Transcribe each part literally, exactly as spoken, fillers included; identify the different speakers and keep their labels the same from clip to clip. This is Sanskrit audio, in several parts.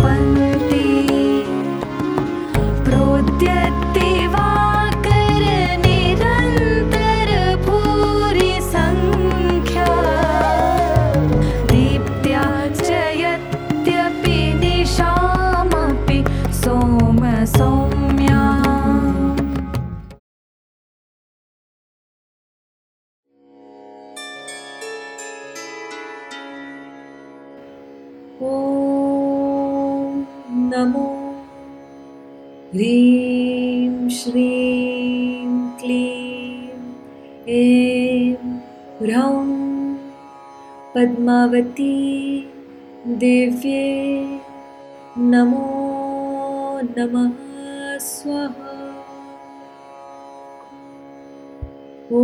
Speaker 1: पन्ति प्रोद्यत्ते वाकरनिरन्तर भूरि संख्या दीप्त्या जयत्यपि दिशामपि सोम सौम्या। ॐ नमो ह्रीं श्रीं क्लीं ऐं ह्रौं पद्मावती देव्ये नमो नमः स्वाहा। ॐ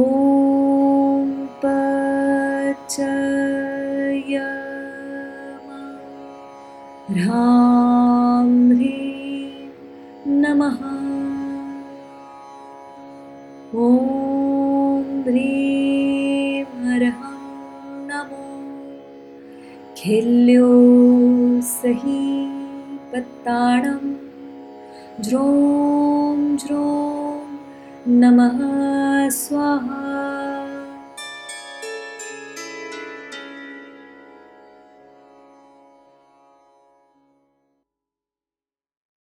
Speaker 1: पचयमा ह्रां ह्रीं नमः। ॐ ह्रीं ह्रं नमो खेल्यो सही पत्ताणं ज्रों ज्रों नमः स्वाहा।